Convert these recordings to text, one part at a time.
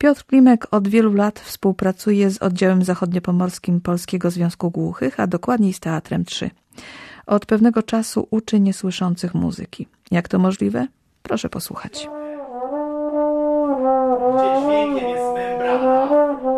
Piotr Klimek od wielu lat współpracuje z oddziałem zachodniopomorskim Polskiego Związku Głuchych, a dokładniej z Teatrem 3. Od pewnego czasu uczy niesłyszących muzyki. Jak to możliwe? Proszę posłuchać. Gdzie dźwiękiem jest membrana,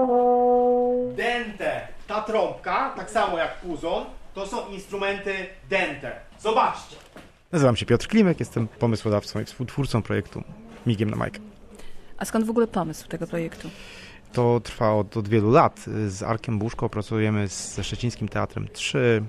dente, ta trąbka, tak samo jak puzon, to są instrumenty dente. Zobaczcie. Nazywam się Piotr Klimek, jestem pomysłodawcą i współtwórcą projektu Migiem na Majkę. A skąd w ogóle pomysł tego projektu? To trwa od wielu lat. Z Arkiem Buszko pracujemy ze Szczecińskim Teatrem 3,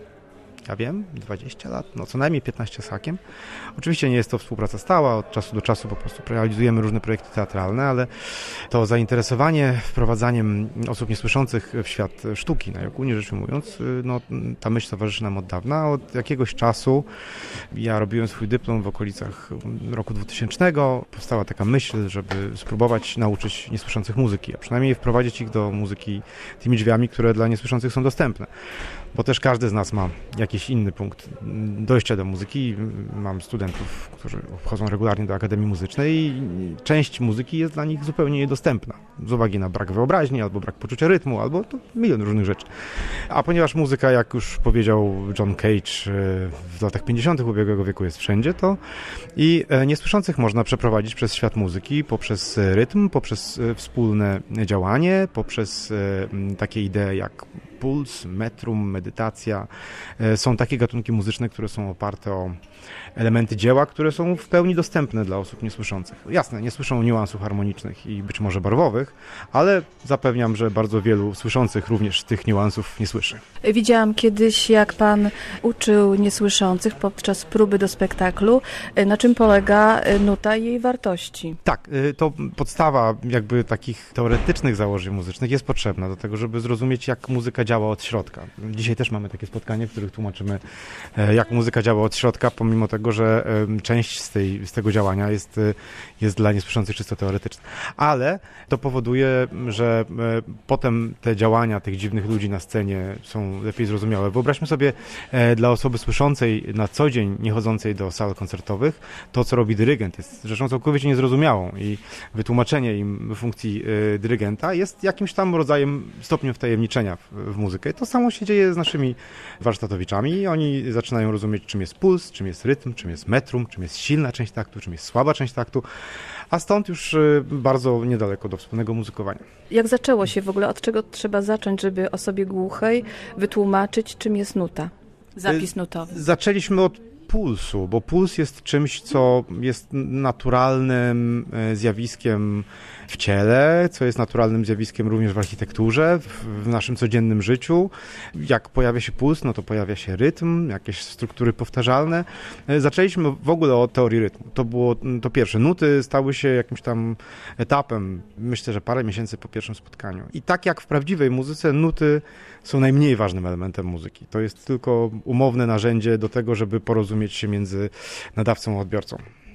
20 lat, no co najmniej 15 z hakiem. Oczywiście nie jest to współpraca stała, od czasu do czasu po prostu realizujemy różne projekty teatralne, ale to zainteresowanie wprowadzaniem osób niesłyszących w świat sztuki, najogólniej rzecz ujmując, no ta myśl towarzyszy nam od dawna. Od jakiegoś czasu ja robiłem swój dyplom w okolicach roku 2000. Powstała taka myśl, żeby spróbować nauczyć niesłyszących muzyki, a przynajmniej wprowadzić ich do muzyki tymi drzwiami, które dla niesłyszących są dostępne. Bo też każdy z nas ma jakiś inny punkt dojścia do muzyki. Mam studentów, którzy chodzą regularnie do Akademii Muzycznej i część muzyki jest dla nich zupełnie niedostępna. Z uwagi na brak wyobraźni, albo brak poczucia rytmu, albo to milion różnych rzeczy. A ponieważ muzyka, jak już powiedział John Cage, w latach 50. ubiegłego wieku jest wszędzie, to i niesłyszących można przeprowadzić przez świat muzyki, poprzez rytm, poprzez wspólne działanie, poprzez takie idee jak puls, metrum, medytacja. Są takie gatunki muzyczne, które są oparte o elementy dzieła, które są w pełni dostępne dla osób niesłyszących. Jasne, nie słyszą niuansów harmonicznych i być może barwowych, ale zapewniam, że bardzo wielu słyszących również tych niuansów nie słyszy. Widziałam kiedyś, jak pan uczył niesłyszących podczas próby do spektaklu, na czym polega nuta i jej wartości. Tak, to podstawa jakby takich teoretycznych założeń muzycznych jest potrzebna do tego, żeby zrozumieć, jak muzyka działa od środka. Dzisiaj też mamy takie spotkanie, w których tłumaczymy, jak muzyka działa od środka, pomimo tego, że część z tego działania jest dla niesłyszących czysto teoretyczna. Ale to powoduje, że potem te działania tych dziwnych ludzi na scenie są lepiej zrozumiałe. Wyobraźmy sobie dla osoby słyszącej na co dzień, nie chodzącej do sal koncertowych, to, co robi dyrygent, jest rzeczą całkowicie niezrozumiałą i wytłumaczenie im funkcji dyrygenta jest jakimś tam rodzajem stopniem wtajemniczenia w muzykę. I to samo się dzieje z naszymi warsztatowiczami. Oni zaczynają rozumieć, czym jest puls, czym jest rytm, czym jest metrum, czym jest silna część taktu, czym jest słaba część taktu, a stąd już bardzo niedaleko do wspólnego muzykowania. Jak zaczęło się w ogóle? Od czego trzeba zacząć, żeby osobie głuchej wytłumaczyć, czym jest nuta? Zapis nutowy. Zaczęliśmy od pulsu, bo puls jest czymś, co jest naturalnym zjawiskiem w ciele, co jest naturalnym zjawiskiem również w architekturze, w naszym codziennym życiu. Jak pojawia się puls, no to pojawia się rytm, jakieś struktury powtarzalne. Zaczęliśmy w ogóle od teorii rytmu. To było to pierwsze. Nuty stały się jakimś tam etapem, myślę, że parę miesięcy po pierwszym spotkaniu. I tak jak w prawdziwej muzyce, nuty są najmniej ważnym elementem muzyki. To jest tylko umowne narzędzie do tego, żeby porozumieć się między nadawcą a odbiorcą.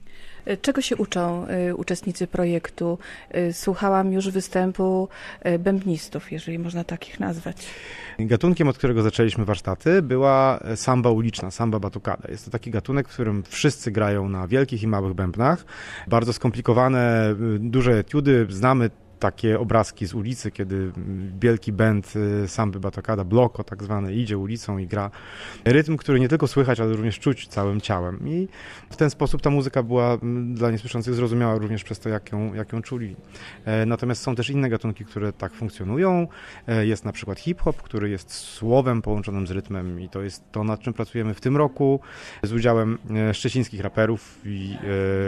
Czego się uczą uczestnicy projektu? Słuchałam już występu bębnistów, jeżeli można takich nazwać. Gatunkiem, od którego zaczęliśmy warsztaty, była samba uliczna, samba batucada. Jest to taki gatunek, w którym wszyscy grają na wielkich i małych bębnach. Bardzo skomplikowane, duże etiudy. Znamy takie obrazki z ulicy, kiedy wielki band samby batucada, bloko tak zwany, idzie ulicą i gra rytm, który nie tylko słychać, ale również czuć całym ciałem. I w ten sposób ta muzyka była dla niesłyszących zrozumiała również przez to, jak ją czuli. Natomiast są też inne gatunki, które tak funkcjonują. Jest na przykład hip-hop, który jest słowem połączonym z rytmem i to jest to, nad czym pracujemy w tym roku z udziałem szczecińskich raperów i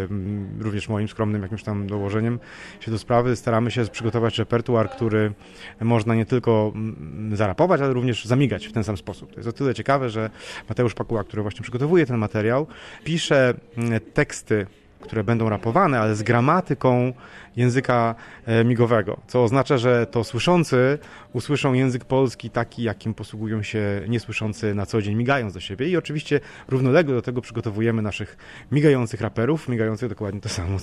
również moim skromnym jakimś tam dołożeniem się do sprawy. Staramy się przygotować repertuar, który można nie tylko zarapować, ale również zamigać w ten sam sposób. To jest o tyle ciekawe, że Mateusz Pakuła, który właśnie przygotowuje ten materiał, pisze teksty, które będą rapowane, ale z gramatyką języka migowego, co oznacza, że to słyszący usłyszą język polski taki, jakim posługują się niesłyszący na co dzień, migając do siebie i oczywiście równolegle do tego przygotowujemy naszych migających raperów, migających dokładnie to samo,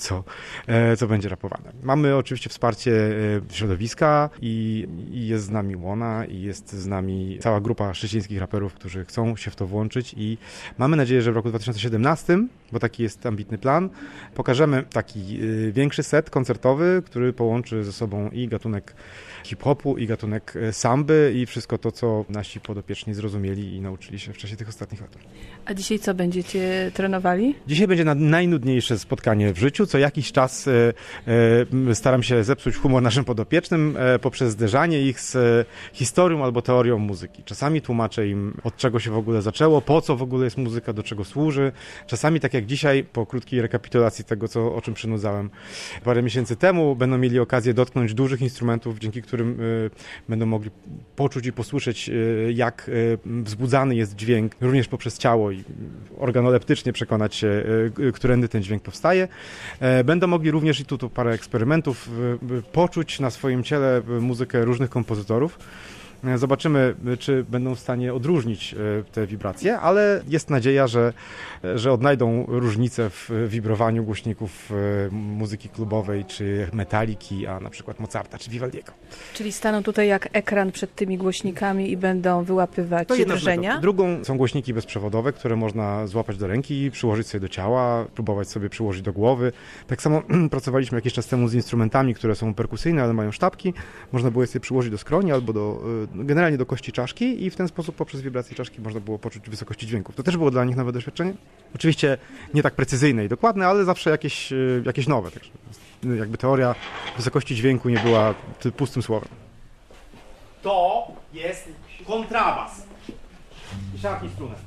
co będzie rapowane. Mamy oczywiście wsparcie środowiska i jest z nami Łona i jest z nami cała grupa szczecińskich raperów, którzy chcą się w to włączyć i mamy nadzieję, że w roku 2017, bo taki jest ambitny plan, pokażemy taki większy set koncertowy, który połączy ze sobą i gatunek hip-hopu, i gatunek samby i wszystko to, co nasi podopieczni zrozumieli i nauczyli się w czasie tych ostatnich lat. A dzisiaj co, będziecie trenowali? Dzisiaj będzie najnudniejsze spotkanie w życiu. Co jakiś czas staram się zepsuć humor naszym podopiecznym poprzez zderzanie ich z historią albo teorią muzyki. Czasami tłumaczę im, od czego się w ogóle zaczęło, po co w ogóle jest muzyka, do czego służy. Czasami, tak jak dzisiaj, po krótkiej rekapitulacji tego, o czym przynudzałem parę miesięcy temu, będą mieli okazję dotknąć dużych instrumentów, dzięki którym będą mogli poczuć i posłyszeć, jak wzbudzany jest dźwięk, również poprzez ciało i organoleptycznie przekonać się, którędy ten dźwięk powstaje. Będą mogli również, i tu parę eksperymentów, poczuć na swoim ciele muzykę różnych kompozytorów. Zobaczymy, czy będą w stanie odróżnić te wibracje, ale jest nadzieja, że odnajdą różnice w wibrowaniu głośników muzyki klubowej, czy Metaliki, a na przykład Mozarta, czy Vivaldiego. Czyli staną tutaj jak ekran przed tymi głośnikami i będą wyłapywać drżenia? Drugą są głośniki bezprzewodowe, które można złapać do ręki, przyłożyć sobie do ciała, próbować sobie przyłożyć do głowy. Tak samo pracowaliśmy jakiś czas temu z instrumentami, które są perkusyjne, ale mają sztabki. Można było je sobie przyłożyć do skroni albo generalnie do kości czaszki i w ten sposób poprzez wibrację czaszki można było poczuć wysokości dźwięków. To też było dla nich nowe doświadczenie. Oczywiście nie tak precyzyjne i dokładne, ale zawsze jakieś nowe. Także jakby teoria wysokości dźwięku nie była pustym słowem. To jest kontrabas. Szarpnij strunę.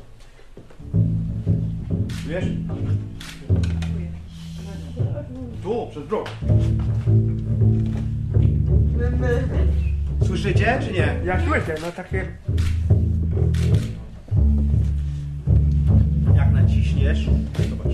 Wiesz? Tu, przez bruk. Słyszycie, czy nie? Ja słyszę, no takie... Jak naciśniesz... Zobacz.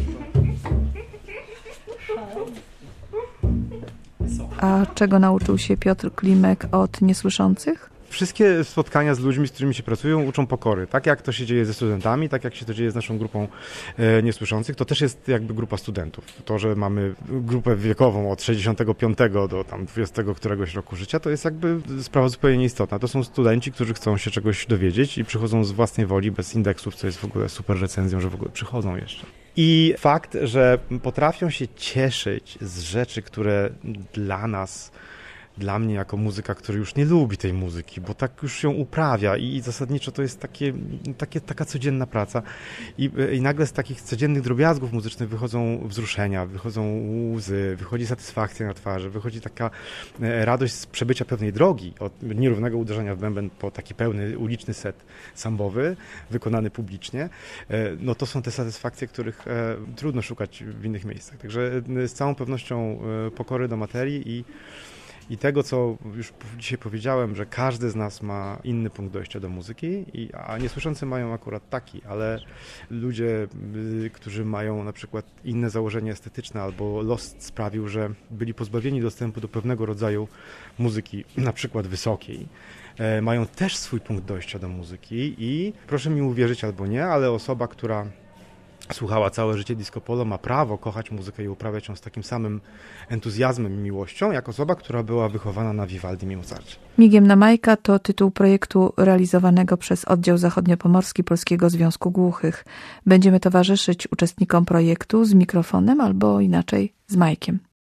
A czego nauczył się Piotr Klimek od niesłyszących? Wszystkie spotkania z ludźmi, z którymi się pracują, uczą pokory. Tak jak to się dzieje ze studentami, tak jak się to dzieje z naszą grupą niesłyszących, to też jest jakby grupa studentów. To, że mamy grupę wiekową od 65 do tam 20 któregoś roku życia, to jest jakby sprawa zupełnie nieistotna. To są studenci, którzy chcą się czegoś dowiedzieć i przychodzą z własnej woli, bez indeksów, co jest w ogóle super recenzją, że w ogóle przychodzą jeszcze. I fakt, że potrafią się cieszyć z rzeczy, które dla mnie jako muzyka, który już nie lubi tej muzyki, bo tak już ją uprawia i zasadniczo to jest taka codzienna praca i nagle z takich codziennych drobiazgów muzycznych wychodzą wzruszenia, wychodzą łzy, wychodzi satysfakcja na twarzy, wychodzi taka radość z przebycia pewnej drogi, od nierównego uderzenia w bęben po taki pełny uliczny set sambowy, wykonany publicznie. No to są te satysfakcje, których trudno szukać w innych miejscach. Także z całą pewnością pokory do materii i tego, co już dzisiaj powiedziałem, że każdy z nas ma inny punkt dojścia do muzyki, a niesłyszący mają akurat taki, ale ludzie, którzy mają na przykład inne założenie estetyczne albo los sprawił, że byli pozbawieni dostępu do pewnego rodzaju muzyki, na przykład wysokiej, mają też swój punkt dojścia do muzyki i proszę mi uwierzyć albo nie, ale osoba, która słuchała całe życie disco polo, ma prawo kochać muzykę i uprawiać ją z takim samym entuzjazmem i miłością, jak osoba, która była wychowana na Vivaldim i Mozarcie. Migiem na Majka to tytuł projektu realizowanego przez Oddział Zachodniopomorski Polskiego Związku Głuchych. Będziemy towarzyszyć uczestnikom projektu z mikrofonem albo inaczej z Majkiem.